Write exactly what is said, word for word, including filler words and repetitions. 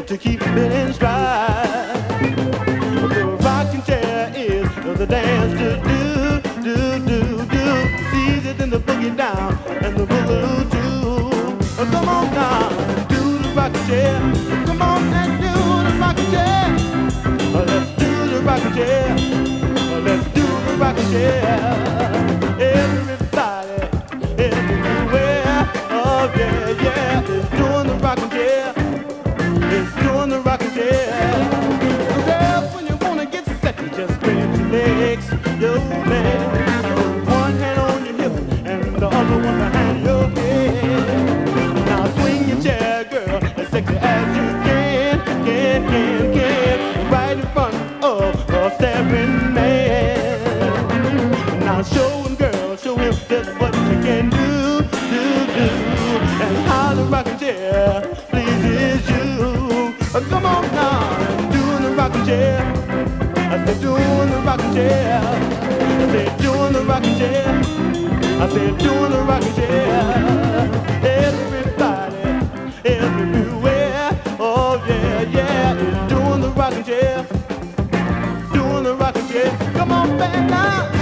to keep it in stride. The rocking chair is the dance to do, do, do, do. It's easier than the boogie down and the boogaloo too. Oh, come on now, do the rocking chair. Come on and do the rocking chair. Oh, let's do the rocking chair. Oh, let's do the rocking chair. Everybody, everywhere. Oh yeah, yeah, it's doing the rocking chair. It's doing the rocking chair. So girl, when you wanna get set, you just spread your legs, your legs. One hand on your hip and the other one behind your head. Now swing your chair, girl, as sexy as you can, can, can, can. Right in front of a staring man. Now show him, girl, show him just what you can do, do, do. And how the rocking chair pleases you. Uh, come on now, doing the rocking chair. I said doing the rocking chair. I said doing the rocking chair. I said doing the rocking chair. Everybody, everywhere. Oh yeah, yeah, it's doing the rocking chair. Doing the rocking chair. Come on back now.